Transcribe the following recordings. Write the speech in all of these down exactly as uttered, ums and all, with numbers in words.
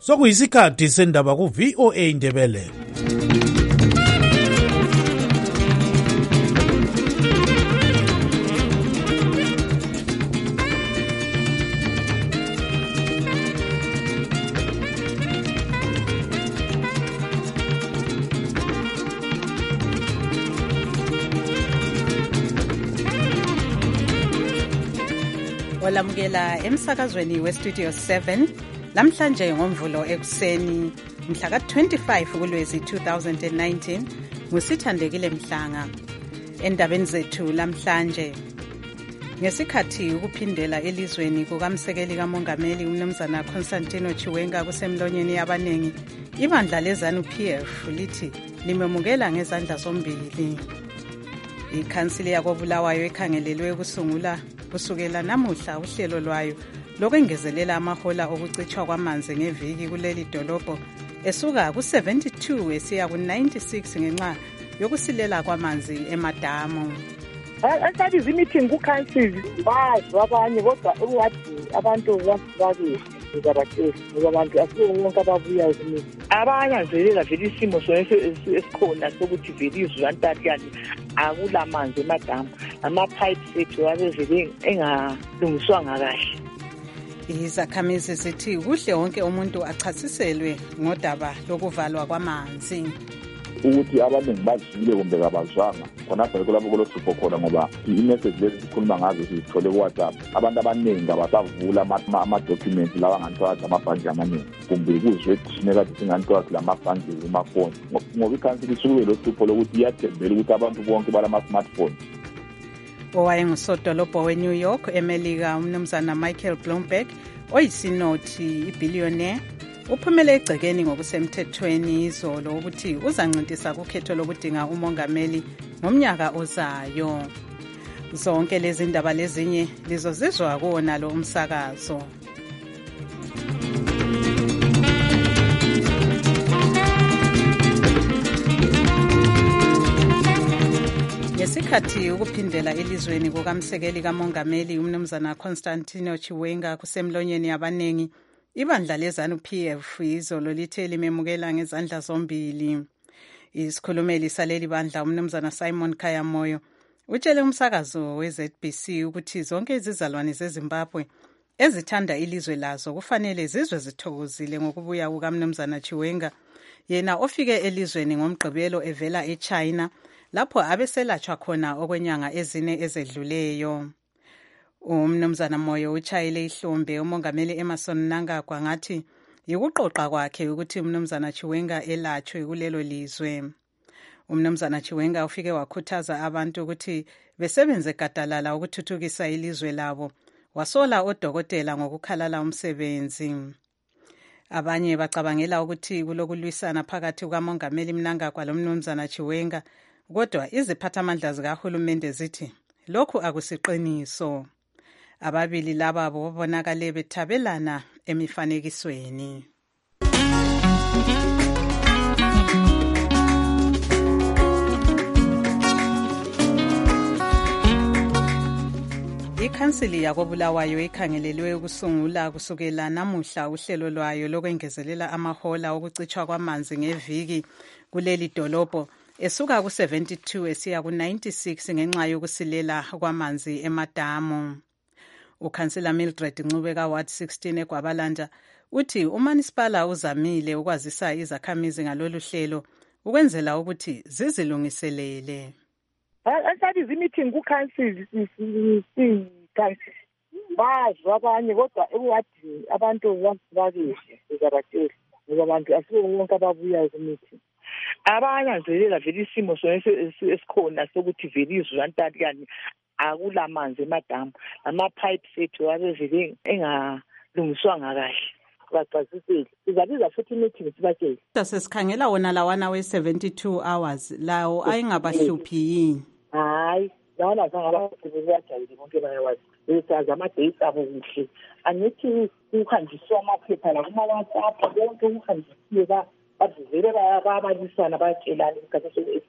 Sokuyisikhathi sendaba ku V O A Ndebele. Olamukela emsakazweni westudio seven namhlanje ngomvulo ekuseni mhla ka twenty-five kuLwezi two thousand nineteen ngusithandekile Mhlanga. Endabeni zethu lamhlanje ngesikhathi ukuphindela elizweni kukamsekeli kamongameli umnumzana Constantino Chiwenga kusemlonyeni yabanengi, ibandla leZANU P F lithi limemukela ngezandla zombili. Ikhansili yakobulawayo ekhangelelwe ukusungula kusukela namuhla uhlelo lwayo lokwengezelela amahola okucitshwa kwamanzi ngeviki kuleli dolobho esuka ku seventy-two esiya ku ninety-six ngenxa yokusilela kwamanzi emadamu. Asadi zimeeting ku-council bazi abanye kodwa ukuthi abantu basibake ngabathe ngabantu asibonke ababuya ezimeeting abanyanzelela vele isimo sonke esikhona sokuthi vele izwantathu yani akulamanzi emadamu, ama-pipes ethu abevele engalungiswanga kahle. Izakhamizi zithi kuhle wonke umuntu achasiselwe ngodaba lokuvalwa kwamanzi. Ukuthi abaningi bazile kumbe kabazwanga khona phela kulapho kulohlupho khona ngoba i-message lezi sikhuluma ngazo sithole ku-WhatsApp, abantu abaningi abasavula ama-documents lawa ngantwathi amabhanji amaningi kumbe kuzwe thina kade singantwathi lamabhanji kumafoni ngoba ikhansili isuke lohlupho lokuthi iyathembela ukuthi abantu bonke balama-smartphone. Owayengusodolobho we-New York eMelika umnumzana Michael Bloomberg oyisinothi ibillionaire uphumele egcekeni ngokusemthethweni izolo ukuthi uzancintisa kukhetho lokudinga umongameli ngomnyaka ozayo. Zonke lezi ndaba lezinye lizozizwa kuwona lo umsakazo. Ngesikhathi ukuphindela elizweni kukamsekeli kamongameli umnumzana Constantino Chiwenga kusemlonyeni yabanengi, ibandla leZANU P F izolo lithe limemukela ngezandla zombili. Isikhulumeli saleli bandla umnumzana Simon Kayamoyo utshele umsakazo we-Z B C ukuthi zonke izizalwane zeZimbabwe ezithanda ilizwe lazo kufanele zizwe zithokozile ngokubuya kukamnumzana Chiwenga, yena ofike elizweni ngomgqibelo evela eChina lapho abeselatshwa khona okwenyanga ezine ezedluleyo. Umnumzana Moyo utshayile ihlombe umongameli Emmerson Mnangagwa ngathi yikuqoqa kwakhe ukuthi umnumzana Chiwenga elatshwe kulelo lizwe. Umnumzana Chiwenga ufike wakhuthaza abantu ukuthi besebenze gadalala ukuthuthukisa ilizwe labo, wasola odokotela ngokukhalala umsebenzi. Abanye bacabangela ukuthi kulokulwisana phakathi kukamongameli Mnangagwa lomnumzana Chiwenga, kodwa iziphathamandla zikahulumende zithi lokhu akusiqiniso. Ababili laba babonakale bethabelana emifanekisweni. Ikhansili yakobulawayo ikhangelelwe ukusungula kusukela namuhla uhlelo lwayo lokwengezelela amahola okucitshwa kwamanzi ngeviki kuleli dolobho esuka ku seventy-two esiya ku ninety-six ngenxa yokusilela kwamanzi emadamu. Ukhansila Mildred Ncubeka Ward sixteen eGwabalanda uthi uManisipala uzamile ukwazisa izakhamizi ngalolu hlelo ukwenzela ukuthi zizilungiselele. Asadi zimeeting ku-council bazi abanye kodwa ukuthi abantu basibake ngabathe ngabantu asibonke ababuya ezimeeting abanyanzelela vele isimo sonke esikhona sokuthi vele izwantathu yani akulamanzi emadamu, ama-pipes ethu abevele engalungiswanga kahle. Baqasisele sizabiza futhi meeting sibatshele sesikhangela wona lawana we-seventy-two hours lawo ayingabahluphi yini? Hayi lawana zangabasebenzi bonke bayawazi besaza ama-dates abo kuhle, angithi kuhanjiswa amaphepha la kuma-WhatsApp bonke kuhanjisiwe bavele bayabalisana bayatshelana isikhathi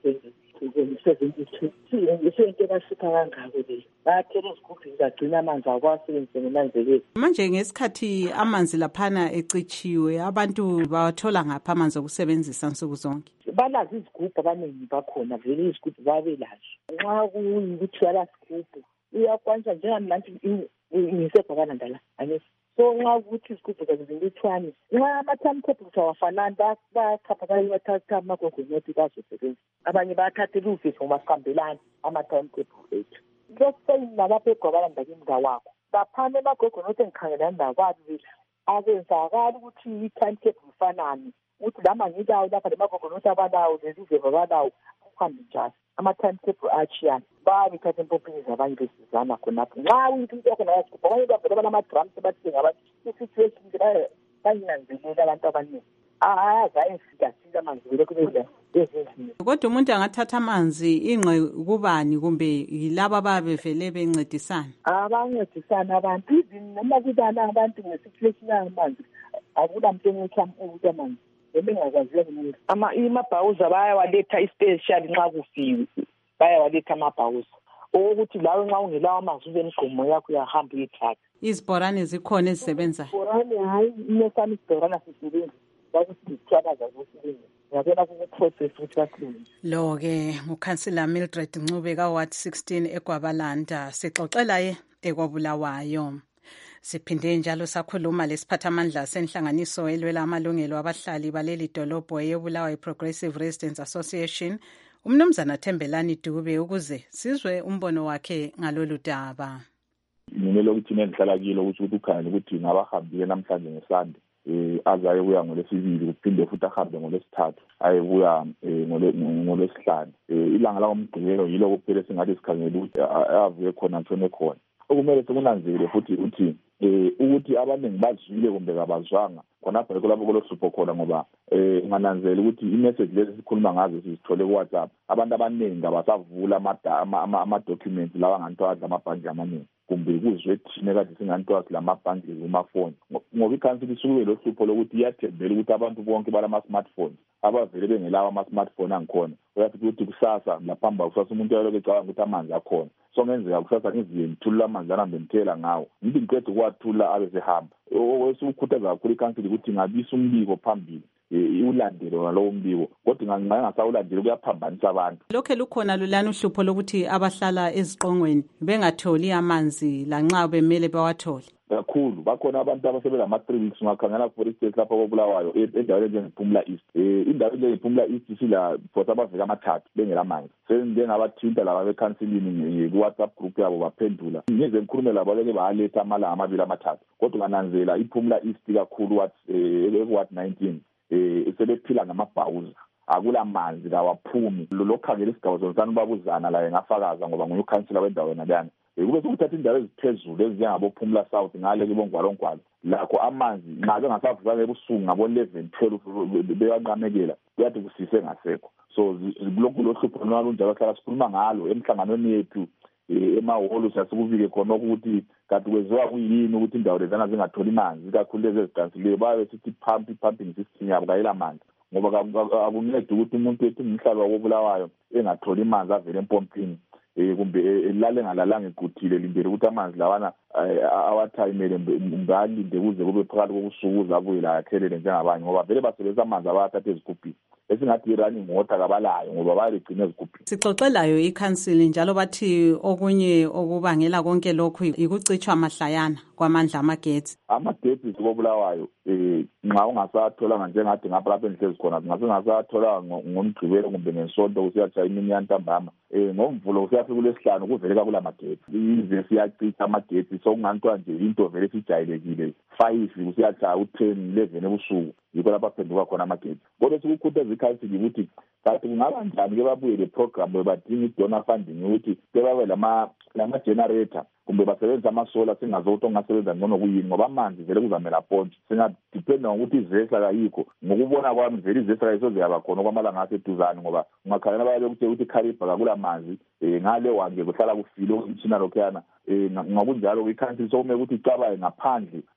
esenze seventy-two isento basipha kangako le bayathela izigubhini zagcina amanzi akwasebenzise ngenanzelelo. Manje ngesikhathi amanzi laphana ecitshiwe abantu bawathola ngapha amanzi okusebenzisa nsuku zonke? Balazi izigubhu abaningi bakhona vele izigubhu babelazo. Nxa kuyikuthi yalasigubhu uyakwanisa njengamanje ngisebhakana ndala anesi. So nxa ukuthi izigubhu zazingilithwane nxa ama-timetables awafanani bayakhapha bayathatha amagogonothi bazosebenza. Abanye bayathathela uvisi ngoba sihambelani ama-timetable ethu. Nalapha egwabala ndakini ngawakho baphana emagogonothi engikhangelani ndakwabo akwenzakali ukuthi i-timetable ifanani ukuthi lama ngilawo lapha lemagogonothi abalawo lelizeva balawo akuhambi njalo. Ama-timetable achiyana babithatha empompini zabanye besizana khonapho nxa uyinto into yakho nayasigubhu abanye bavele banama-drums bathenga abantu i-situation bayinanzelela abantu abaningi ayazaye sikasika amanzi vele kube ezindlini. Kodwa umuntu angathatha amanzi ingqe kubani kumbe yilaba ababevele bencedisana? Abancedisana abantu izini noma kubana abantu nge-situation yamanzi akula muntu engithi ukuthi amanzi ebengakwaziyo kumuntu. Amabhawuza bayawaletha ispecial nxa kufiwe bayawaletha amabhawuza ukuthi lawe nxa ungelawo amanzi ube imigqomo yakho uyahamba uyithatha. Izibhorane zikhona ezisebenzayo? Izibhorane hayi inesami izibhorane sisebenza bakusithwala zazosebenza. Ngabona kuprocess ukuthi bakhulume. Lo-ke ngukhansila Mildred Ncube ka-Ward sixteen eGwabalanda sixoxela ye ekwabulawayo. Siphinde njalo sakhuluma lesiphathamandla senhlanganiso elwela amalungelo abahlali baleli dolobho eyobulawayo Progressive Residents Association umnumzana Thembelani Dube ukuze sizwe umbono wakhe ngalolu daba. Ngimele ukuthi nengihlala kilo ukuthi ukhanye ukuthi ngabahambile namhlanje ngesande eh azaye kuya ngolesibili kuphinde futhi ahambe ngolesithathu aye kuya ngolesihlanu. Ilanga la umgqibelo yilo kuphela singathi sikhangela ukuthi avuye khona ntshone khona. Okumele sikunanzele futhi ukuthi eh ukuthi abaningi bazwile kumbe kabazwanga khonapha kulapho kolohlupho khona ngoba eh ngananzela ukuthi i-message lezi sikhuluma ngazo sizithole ku WhatsApp abantu abaningi abasavula ama documents lawa nganto adla amabhandi amaningi kumbe kuzwe thina kade singanto lamabhandi kumafoni ngoba ikhansili isuke lo hlupho lokuthi iyathembela ukuthi abantu bonke balama smartphones abavele bengelawa ama smartphone angikhona uyathi ukuthi kusasa laphamba kusasa umuntu uyaloke ecabanga ukuthi amanzi akhona so ngenzeka kusasa ngiziye ngithula amanzi ahambe ngithela ngawo ngithi ngiqede ukwathula abe sehamba okwesikhuthaza kakhulu ikhansili ukuthi ngabisa umbiko phambili ulandelo ngalowo mbiko kodwa ngangasawulandela kuyaphambanisa abantu. Lokho lukhona lulana uhlupho lokuthi abahlala eziqongweni bengatholi amanzi lanxa bemele bawathole. Kakhulu bakhona abantu abasebela ama three weeks ungakhangela for instance lapha kobulawayo endaweni enjengePhumla East eh indawo enjengePhumla East sila for abaveka amathathu bengela manzi senjengabathinta laba becounseling ku WhatsApp group yabo baphendula ngize ngikhulume labo beke baletha amala amabili amathathu kodwa ngananzela iPhumla East kakhulu what eh what nineteen eh sebephila ngamabhawuza akula manzi kawaphumi lokhangela isigaba zonke babuzana la ngafakaza ngoba nguye ukhansela wendawo nalana kube sokuthatha indawo eziphezulu ezingabo Phumla South ngale kibongwalongwalo lakho amanzi ngabe ngasavuka ebusuku ngabo eleven twelve beyanqamekela kuyathi kusise ngasekho so lokho lohlupho nalunjalo hlala sikhuluma ngalo emhlanganweni yethu emaholo sasukubike khona ukuthi kanti kweziwa kuyini ukuthi indawo lezana zingatholi manzi kakhulu lezi ezidansile baye sithi pump pumping system yabo kayela manzi ngoba akuncede ukuthi umuntu ethi umhlaba wobulawayo engatholi manzi avele empompini eh kumbe elale ngalalanga equthile lindele ukuthi amanzi lawana awathayimele ngalinde kuze kube phakathi kokusuku zabuye la yakhelele njengabanye ngoba vele basebenzisa amanzi abathatha ezigubhini esingathi irunning water kabalayo ngoba bayigcina ezigubhini. Sixoxelayo ikhansili njalo bathi okunye okubangela konke lokhu ikucitshwa amahlayana kwamandla amagetsi. Amagetsi kobulawayo eh nxa ungasathola njengade ngapha lapha enhlezi khona ngasengasathola ngomgcibelo kumbe ngesonto kusiyatshaya imini yantambama eh ngomvulo kusiyafika kulesihlanu kuvele kakula magetsi ize siyacitha amagetsi sokungantwa nje into vele sijayelekile five kusiyatshaya u ten eleven ebusuku yikho lapha phenduka khona amagetsi kodwa sikukhuthaza ikhansili ukuthi kanti kungaba njani ke babuye le program badinga i-donor funding ukuthi bebabe lama lama generator kumbe basebenzisa amasola singazothi ongasebenza ngcono kuyini ngoba amanzi vele kuzamela ponje singadependa ngokuthi izesla kayikho ngokubona kwami vele izesla kayisoze yaba khona kwamalanga aseduzane ngoba ungakhangela bayabe ukuthi ukuthi Kariba kakula manzi ngale wange kuhlala kufile umtshina lokhuyana ngokunjalo ikhansili sokumele ukuthi icabaye ngaphandle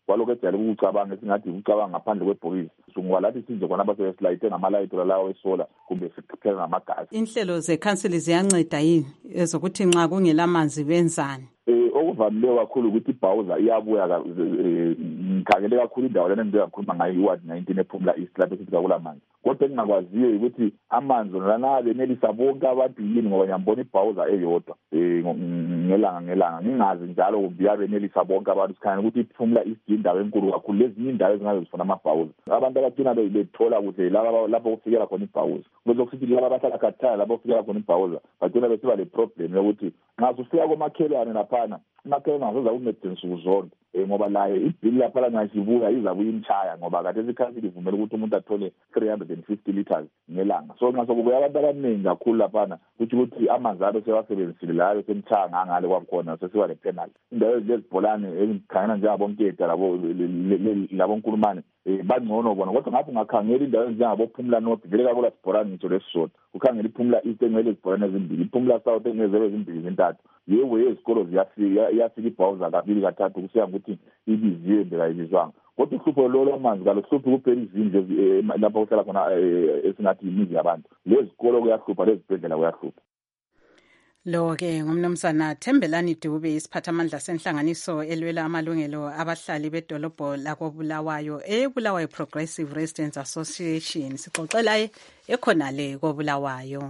kwalokho ejayele ukucabanga esingathi ukucabanga ngaphandle kwebhokisi sunguba lathi sinje khona abasebesilayite ngamalayito lawo esola kumbe siphela ngamagasi. Inhlelo zekhanseli ziyanceda yini ezokuthi nxa kungelamanzi benzani? Eh okuvamile kakhulu ukuthi ibhawuza iyabuya ngikhangele kakhulu indawo lena engizokhuluma ngayo iward nineteen ephumla east lapho sithi kulamanzi. Kodwa engingakwaziyo ukuthi amanzi lana benelisa bonke abantu yini ngoba ngiyambona ibhawuza eyodwa eh ngelanga ngelanga ngingazi njalo kubiya benelisa bonke abantu sikhanya ukuthi iphumla east indawo enkulu kakhulu lezi indawo ezingaze zifuna amabhawuza. Abantu abathina bethola kuhle lapho lapho kufikela khona ibhawuza. Kuzokuthi laba abahlala khathala lapho kufikela khona ibhawuza bagcina besiba le problem yokuthi nxa usufika komakhelwane laphana umakhelwane ngazoza ukumedeni nsuku zonke ngoba laye ibhili lapha la ngasibuya izabuya imchaya ngoba kade isikhathi ivumela ukuthi umuntu athole three hundred fifty liters ngelanga. So nxa sokubuya abantu abaningi kakhulu laphana ukuthi ukuthi amanzi abo sewasebenzisile layo semchaya ngangale kwakhona sesiba le penalty. Indawo ezibholane ezikhangana njengabonketa labo labo nkulumane bangcono bona kodwa ngathi ngakhangela indawo ezinjengabo Phumla North vele kakula sibholane ngitsho lesisodwa ukhangela iphumla east engcele sibholane ezimbili iphumla south engcele ezimbili zintathu yewe izikolo ziyafika iyafika ibhawuza kabili kathathu kusiya ukuthi ibiziwe ndikayibizwanga kodwa uhlupho lo lamanzi kalohluphi kuphela izindlu lapho kuhlala khona esingathi imizi yabantu lezikolo kuyahlupha lezibhedlela kuyahlupha. Lo-ke ngumnumzana Thembelani Dube isiphathamandla senhlanganiso elwela amalungelo abahlali bedolobho lakobulawayo eBulawayo Progressive Residents Association sixoxelaye ekhonale kobulawayo.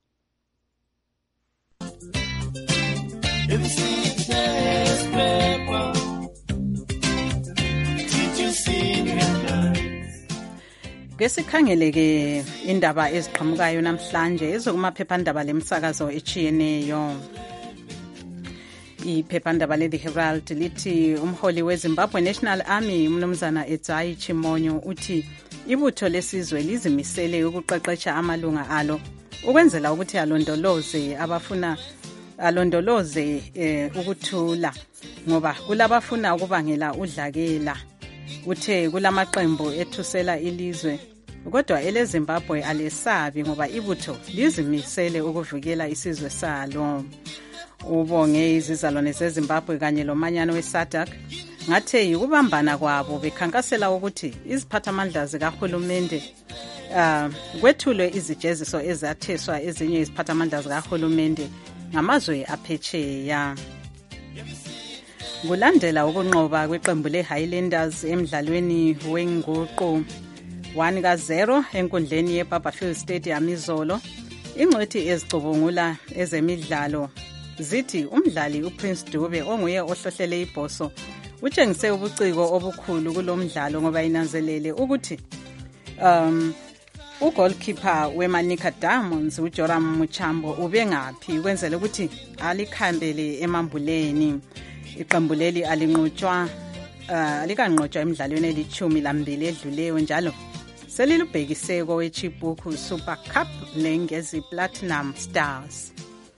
Kesikhangeleke indaba eziqhamukayo namhlanje ezokumaphephandaba lemsakazo echiyeneyo. Iphephandaba le The Herald lithi umholi weZimbabwe National Army umnumzana Edzayi Chimonyo uthi ibutho lesizwe lizimisele ukuqeqesha amalunga alo ukwenzela ukuthi alondoloze abafuna alondoloze eh, ukuthula ngoba kulabafuna ukubangela udlakela. Uthe kulamaqembu ethusela ilizwe kodwa eleZimbabwe alesabi ngoba ibutho lizimisele ukuvikela isizwe salo. Ubonge izizalwane zeZimbabwe kanye lomanyano weSADC ngathe yikubambana kwabo bekhankasela ukuthi iziphathamandla zikahulumende uh, kwethulwe izijeziso ezatheswa ezinye iziphathamandla zikahulumende ngamazwe aphetsheya. Kulandela ukunqoba kweqembu leHighlanders emidlalweni wenguqu one ka zero enkundleni yeBarberfield Stadium izolo, ingcwethi ezicubungula ezemidlalo zithi umdlali uPrince Dube onguye ohlohlele ibhoso utshengise ubuciko obukhulu kulomdlalo ngoba inanzelele ukuthi um ugoalkeeper weManica Diamonds uJoram Muchambo ubengaphi kwenzela ukuthi alikhambele emambuleni. Iqembu leli alinqotshwa uh, alikanqotshwa emidlalweni elithumi lambili edluleyo njalo selilubhekise koweChibuku Super Cup lengezi Platinum Stars.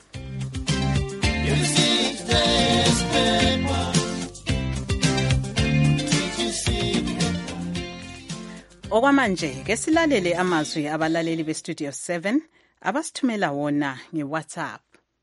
Okwamanje ke silalele amazwi abalaleli beStudio seven abasithumela wona ngeWhatsApp.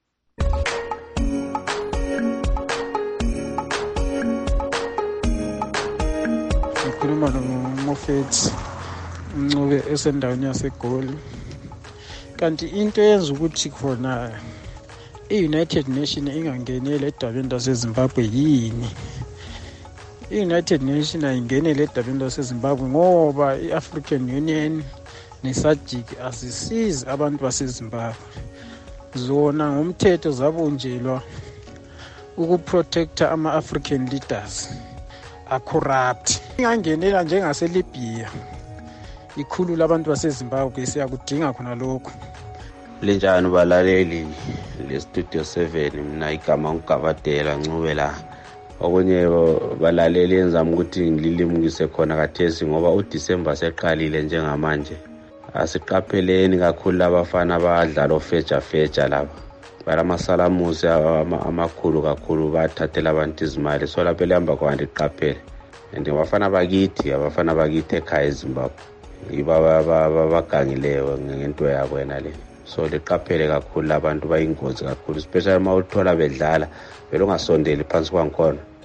Ngikhuluma noMofethi Ncube esendaweni yaseGoli. Kanti into yenza ukuthi khona i-United Nations ingangenele edabeni laseZimbabwe yini? I-United Nations ayingenele edabeni laseZimbabwe ngoba i-African Union ne-SADC asisizi abantu baseZimbabwe. Zona ngomthetho zabunjelwa ukuprotecta ama-African leaders a-corrupt. Ingangenela njengaseLibya ikhulu labantu baseZimbabwe siyakudinga khona lokho. Linjani balaleli leStudio seven mina igama ngigabadela Ncube la. Okunye balaleli enzama ukuthi ngililimukise khona kathesi ngoba uDisemba seqalile njengamanje. Asiqapheleni kakhulu labafana abadlala ofeja feja laba. Balamasalamusi amakhulu kakhulu bathathela abantu izimali so lapho lihamba kwandi iqaphele. And abafana bakithi abafana bakithi ekhaya eZimbabwe ibaba bagangileyo ngento yabo yena le. So liqaphele kakhulu abantu bayingozi kakhulu especially uma uthola bedlala vele ungasondeli phansi kwankhona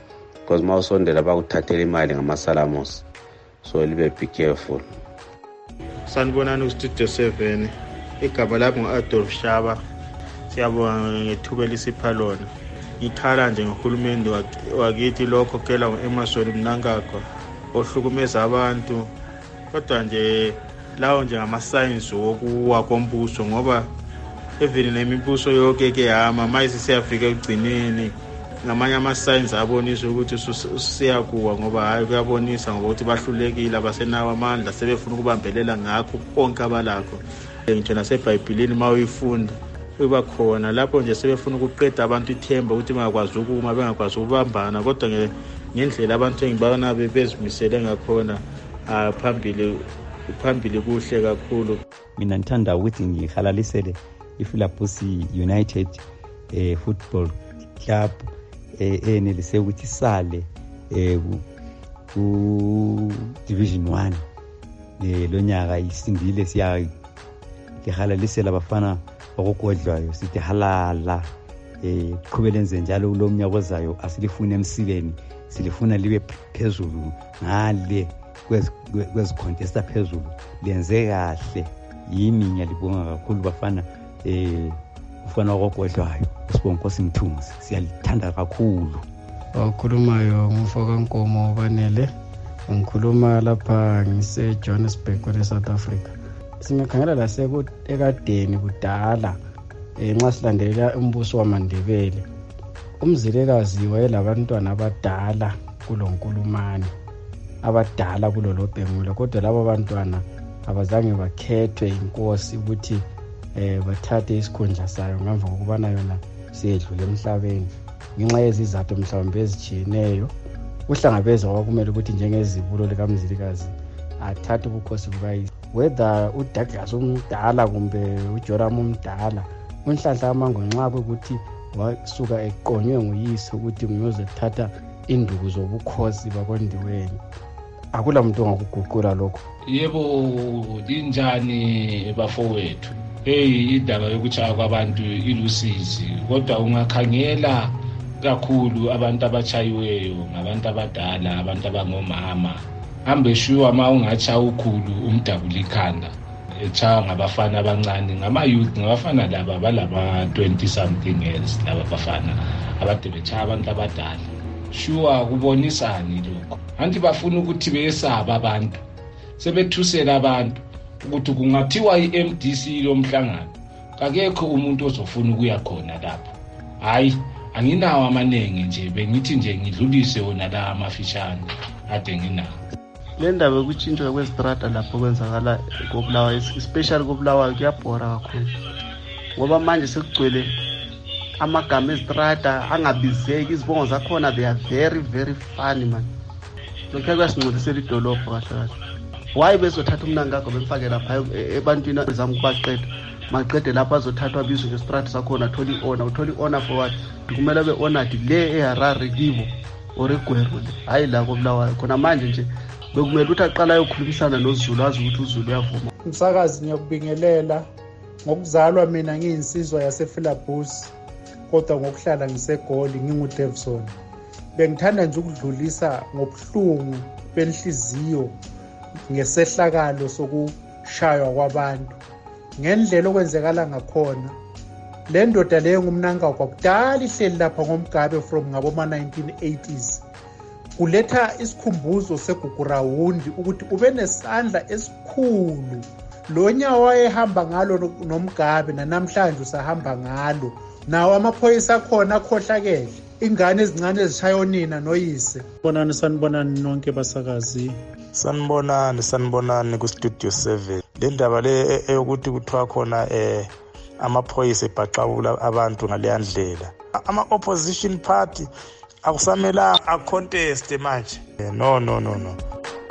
because ma usondela bakuthathela imali ngamasalamusi, so libe be careful. Sanibonani ku-Studio seven, igaba lapho ngu-Adolf Shaba. Siyabonga ngethuba elisipha lona. Ngithala nje ngohulumende wakithi lokho kela ngu-Emerson Mnangagwa ohlukumeza abantu, kodwa nje lawo nje ngama-signs wokuwa kombuso, ngoba even nemibuso yonke ke yama mayisi siyafika ekugcineni ngamanye ama-signs abonisa ukuthi siyakuwa, ngoba hayi kuyabonisa ngoba ukuthi bahlulekile, abasenawo amandla, sebefuna ukubambelela ngakho konke abalakho. Ngitsho nasebhayibhilini ma uyifunda uba khona lapho nje sebefuna ukuqeda abantu ithemba ukuthi bangakwazi ukuma, bengakwazi ukubambana, kodwa ngendlela abantu engibana bebezimisele ngakhona phambili phambili kuhle kakhulu. Mina ngithanda ukuthi ngihalalisele iFulabusi United eh, Football Club eh, enelise ukuthi sale eh, ku Division one eh, lo nyaka isindile siya ngihalalisela abafana bakokodlwayo sithi halala eh qhubeleze njalo lo mnyaka ozayo asilifuna emsileni, silifuna libe phezulu ngale kwezi contesta phezulu, lenze kahle. Yimi ngiyalibonga kakhulu bafana eh ufana okokodlwayo Sibonkosi Mthunzi, siyalithanda kakhulu. Wakhulumayo ngumfoka Nkomo Banele, ngikhuluma lapha ngise Johannesburg kwe South Africa. Singakhangela la sekudeni kudala enxa silandelela umbuso wamaNdebele, umzilekazi wayelabantwana abadala kuloNkulumane, abadala kulolobhengula, kodwa labo bantwana abazange bakhethwe inkosi ukuthi eh bathathe isikhundla sayo ngemva kokubana yona siyedlule emhlabeni ngenxa yezizathu mhlawumbe ezijiyeneyo. Uhlangabeza wakumele ukuthi njengezibulo likaMzilikazi athathe ubukhosi bukayise, whether uDouglas umdala kumbe uJoram umdala. Unhlanhla amango nxa ukuthi wasuka eqonywe nguyise ukuthi nguyoze thatha induku zobukhosi bakondiweni, akula muntu ongakuguqula lokho. Yebo, linjani bafowethu? Hey, indaba yokuchaya kwabantu ilusizi, kodwa ungakhangela kakhulu abantu abachayiweyo ngabantu abadala, abantu abangomama. Hambe shuwa ma ungacha ukhulu umdabula ikhanda echaya ngabafana abancane, ngama youth, ngabafana laba balaba twenty something years, laba bafana abade bechaya abantu abadala. Shuwa kubonisani lokho? Anti bafuna ukuthi beyesaba abantu, sebethusela abantu ukuthi kungathiwa i-M D C lomhlangano akekho umuntu ozofuna ukuya khona lapho. Hayi, anginawo amanenge nje, bengithi nje ngidlulise wona la amafishane ade nginawo. Le ndaba yokuchintshwa kwezitrata lapho kwenzakala koBulawayo, especially koBulawayo, kuyabhora kakhulu ngoba manje sekugcwele amagama ezitrata angabizeki, izibongo zakhona they are very very funny man. Lokho kuyasingcolisela idolobho kahle kahle. Why bezothatha umnangagwa bemfake lapha ebantwini bezama ukubaqeda, maqede lapha azothathwa bizwe ngestrata sakhona athola i-honor. Uthola i-honor for what? Kumele be-honored le eHarare kibo or eGweru, hayi la koBulawayo. Khona manje nje bekumele ukuthi aqala ayokhulumisana noZulu, azi ukuthi uZulu uyavuma. Umsakazi ngiyakubingelela ngokuzalwa mina ngiyinsizwa yaseFulabusi, kodwa ngokuhlala ngisegoli nginguDavison. Bengithanda nje ukudlulisa ngobuhlungu benhliziyo ngesehlakalo sokushaywa kwabantu ngendlela okwenzekala ngakhona. Le ndoda leyo ngumnangagwa kudala ihleli lapha ngomgabe from ngaboma nineteen eighties. Kuletha isikhumbuzo segugurawundi ukuthi ube nesandla esikhulu. Lo nyawo wayehamba ngalo nomgabe namhlanje usahamba ngalo. Nawo amaphoyisa akhona akhohlakele, ingane ezincane ezishaya onina noyise. Bonani sanibonani nonke basakazi. Sanibonani sanibonani ku-Studio seven. Le ndaba le eyokuthi kuthiwa khona eh amaphoyisa ebhaqabula abantu ngale ndlela, ama-opposition party akusamela a-contest manje. No no no no.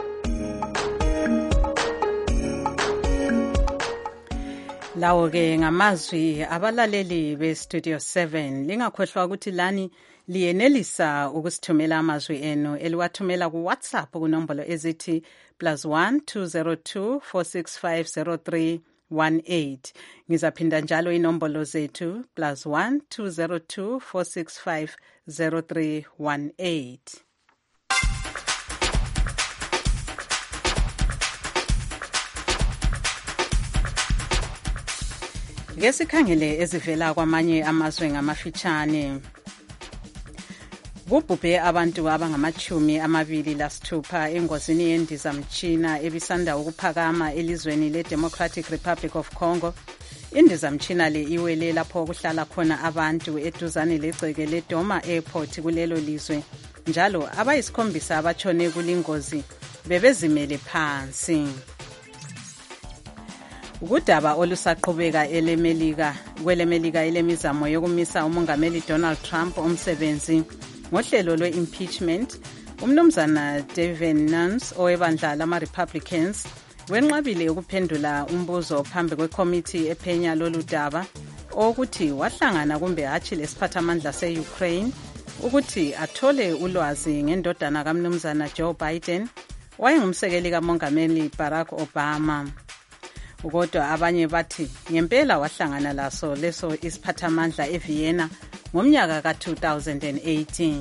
Lawo ke ngamazwi abalaleli be-Studio seven. Lingakhohlwa ukuthi lani liyenelisa ukusithumela amazwi enu eliwathumela ku WhatsApp kunombolo ezithi plus one two zero two four six five zero three one eight. Ngizaphinda njalo inombolo zethu plus one two zero two four six five zero three one eight. Ke sikhangele ezivela kwamanye amazwe ngamafitshane. Kubhubhe abantu abangamachumi amabili lasithupha engozini yendizamtshina ebisanda ukuphakama elizweni le-Democratic Republic of Congo. Indizamtshina le iwele lapho kuhlala khona abantu eduzane legceke leDoma Airport kulelo lizwe. Njalo abayisikhombisa abatshone kulingozi bebezimele phansi. Ukudaba olusaqhubeka elemelika kwelemelika elemizamo yokumisa umongameli Donald Trump umsebenzi ngohlelo lwe-impeachment. Umnumzana Devin Nunes owebandla lama-Republicans wenqabile ukuphendula umbuzo phambi kwekhomithi ephenya lolu daba ukuthi wahlangana kumbe hatshi lesiphathamandla se-Ukraine ukuthi athole ulwazi ngendodana kamnumzana Joe Biden wayengumsekeli kamongameli Barack Obama. Kodwa abanye bathi ngempela wahlangana laso leso isiphathamandla eVienna ngomnyaka ka two thousand eighteen.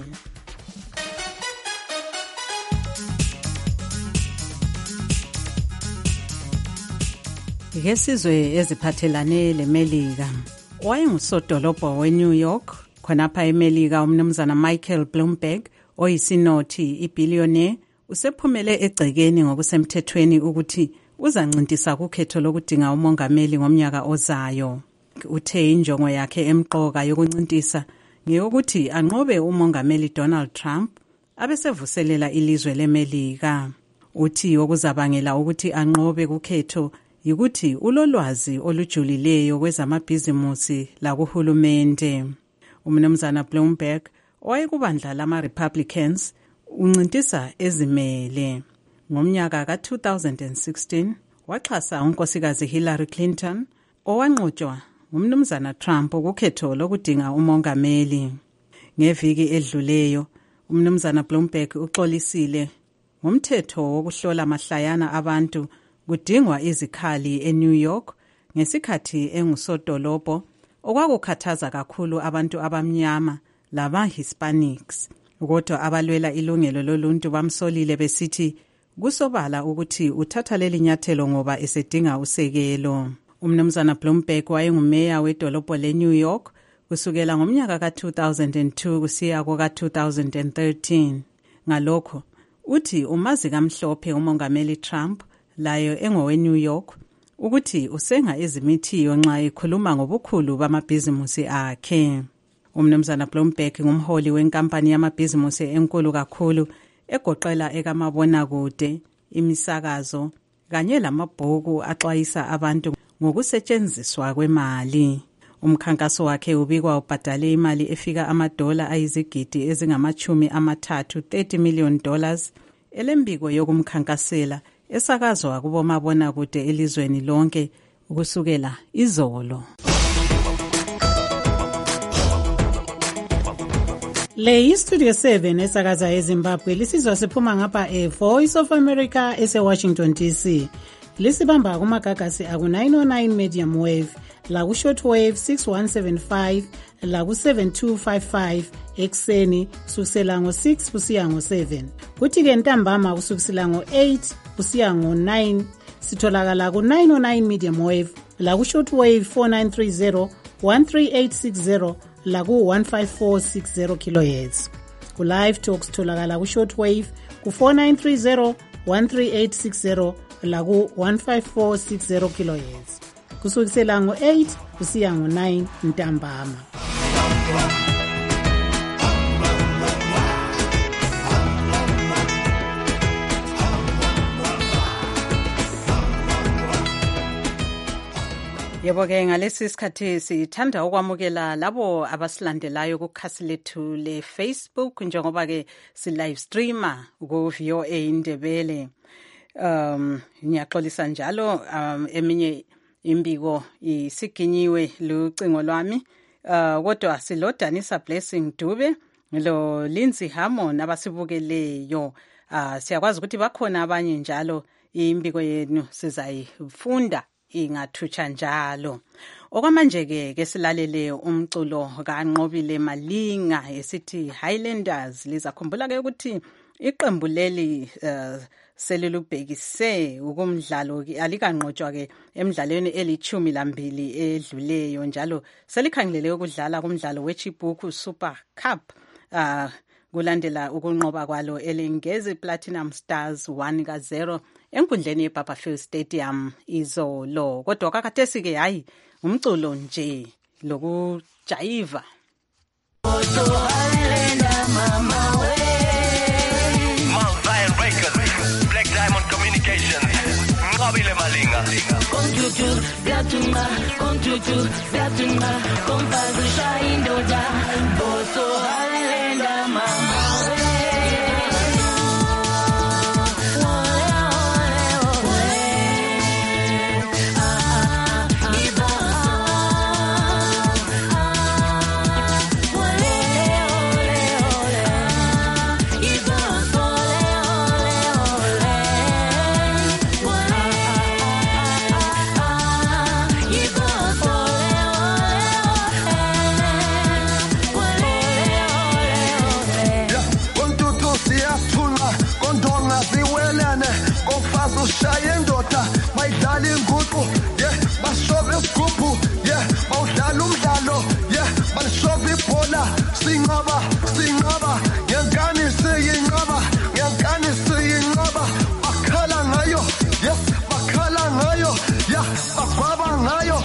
Ngesizwe eziphathelane leMelika, wayengusodolobho weNew York khonapha eMelika umnumzana Michael Bloomberg oyisinothi ibillionaire usephumele egcekeni ngokusemthethweni ukuthi uzancintisa kukhetho lokudinga umongameli ngomnyaka ozayo. Uthe injongo yakhe emqoka yokuncintisa ngeyokuthi anqobe umongameli Donald Trump abesevuselela ilizwe leMelika. Uthi okuzabangela ukuthi anqobe kukhetho yikuthi ulolwazi olujulileyo kwezamabhizimusi lakuhulumende. Umnumzana Bloomberg owayekubandla lama-Republicans uncintisa ezimele. Ngomnyaka ka two thousand sixteen waxhasa unkosikazi Hillary Clinton owanqotshwa ngumnumzana Trump ukukhetho lokudinga umongameli. Ngeviki edluleyo umnumzana Bloomberg uxolisile ngomthetho wokuhlola mahlayana abantu kudingwa izikhali eNew York ngesikhathi engusodolobho okwakukhathaza kakhulu abantu abamnyama laba-Hispanics. Kodwa abalwela ilungelo loluntu bamsolile besithi kusobala ukuthi uthatha leli nyathelo ngoba esedinga usekelo. Umnumzana Bloomberg wayengumeya wedolobho leNew York kusukela ngomnyaka ka two thousand two kusiya ka two thousand thirteen. Ngalokho uthi umazi kamhlophe umongameli Trump layo engoweNew York ukuthi usenga ezimithiyo nxa ekhuluma ngobukhulu bamabhizimusi akhe. Umnumzana Bloomberg ngumholi wenkampani yamabhizimusi enkulu kakhulu egoqela ekamabonakude, imisakazo kanye lamabhuku axwayisa abantu ngokusetshenziswa kwemali. Umkhankaso wakhe ubikwa ubhadale imali efika amadola ayizigidi ezingamachumi amathathu thirty million dollars elembiko yokumkhankasela esakazwa kubomabonakude elizweni lonke ukusukela izolo. Le iStudio seven esakaza eZimbabwe lisizwa siphuma ngapha eVoice of America eseWashington D C. Lisibamba kumagagasi aku nine oh nine medium wave, la ku shortwave six one seven five, la ku seven two five five ekseni kusukela ngo six kusiya ngo seven. Kuthi ke ntambama kusukela ngo eight kusiya ngo nine sitholakala ku nine oh nine medium wave, la ku shortwave four nine three zero, one three eight six zero, la ku one five four six zero kilohertz. Ku live talks tholakala ku shortwave ku four nine three zero, one three eight six zero, la ku one five four six zero kilohertz. Kusukela ngo eight kusiya ngo nine ntambama. Yebo ke ngalesi sikhathi sithanda ukwamukela labo abasilandelayo kukhasi lethu le Facebook njengoba ke si live streamer ku V O A Indebele. Um ngiyaxolisa njalo um eminye imbiko isiginyiwe lucingo lwami. Uh kodwa silodanisa Blessing Dube lo Lindsay Hammond abasibukeleyo. Uh siyakwazi ukuthi bakhona abanye njalo imbiko yenu sizayifunda ingathutsha njalo. Okwamanje ke ke silalele umculo kaNqobile Malinga esithi Highlanders. Lizakhumbula ke ukuthi iqembu leli uh, selilubhekise ukumdlalo alikanqotshwa ke emidlalweni elichumi lambili edluleyo njalo selikhangelele ukudlala kumdlalo weChibuku Super Cup uh, kulandela ukunqoba kwalo elengezi Platinum Stars one ka zero enkundleni yeBarberfield Stadium izolo. Kodwa kakhathesi ke hayi umculo nje lokujayiva. Black Diamond Communications, Ngabile Malinga. Kontutu, Gatunga, Kontutu, Gatunga, Kompazu Shaindoda, Boso Halenda Mama. Shayendota, my darling Gupu, yeah, my shove Gupu, yeah, my Dalum Dalo, yeah, my shove Pola, sing over, sing over, Yankani singing over, Yankani singing over, Makala Nayo, yes, Makala Nayo, yeah, Makaba Nayo.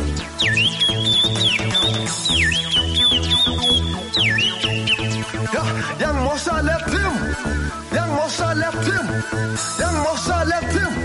Yeah, young Mosha left him, young Mosha left him, young Mosha left him.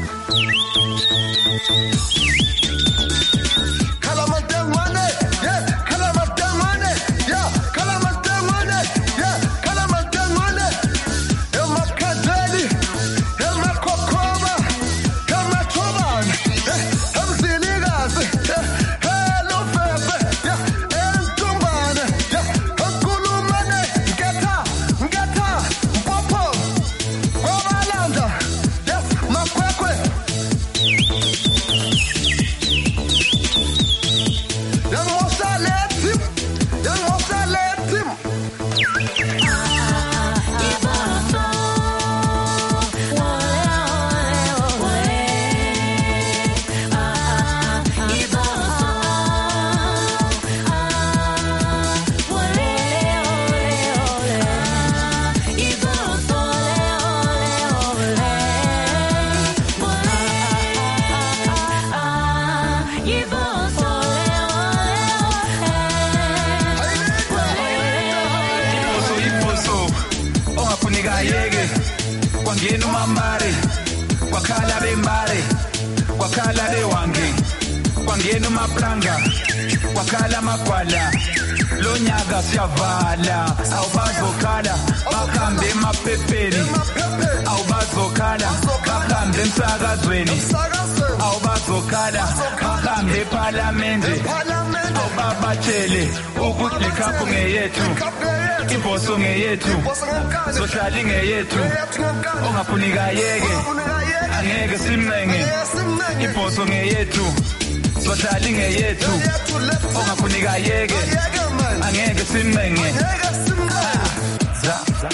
Kwangena umamare kwakhala bemare kwakhala bewange kwangena umaplanga kwakhala amagwala lonyaka siyavala awubazokhala bakhambe emaphepheni awubazokhala bakhambe emsakazweni awubazokhala bakhambe eParliament awubabatshele ukuthi ikhaphu ngeyethu ibhoso ngeyethu sohlala ingeyethu ongafuni kayeke angeke simncenge ibhoso ngeyethu sohlala ingeyethu ongafuni kayeke angeke simncenge za za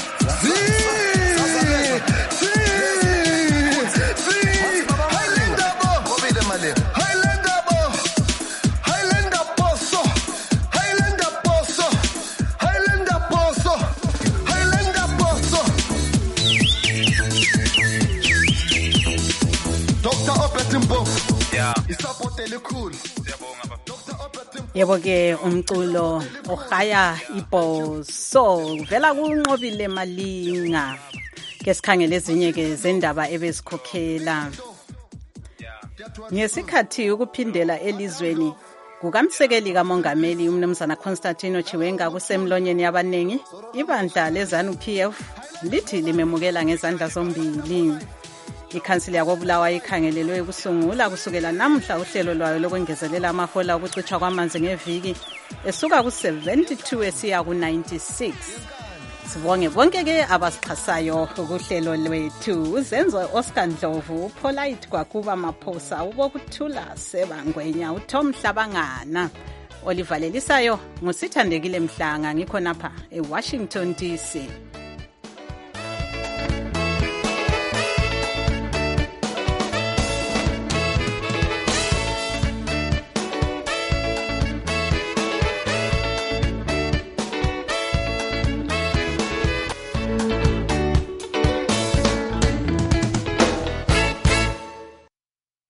Yebo ke umculo ohaya ibhoso vela kunqobile Malinga ke sikhangele ezinye ke zendaba ebesikhokhela ngesikhathi ukuphindela elizweni kukamsekeli kamongameli umnumzana Constantino Chiwenga kusemlonyeni yabanengi ibandla lezanu P F lithi limemukela ngezandla zombili. Ikhansili yakobulawa ikhangelelwe ukusungula kusukela namhla uhlelo lwayo lokwengezelela amahola okucithwa kwamanzi ngeviki esuka ku seventy-two esiya ku ninety-six. Sibonge bonke ke abasixhasayo ukuhlelo lwethu uzenzo Oscar Ndlovu uPolite kwakuba Maphosa ubokuthula sebangwenya uTom Hlabangana Olivalelisayo ngusithandekile Mhlanga ngikho napha eWashington D C.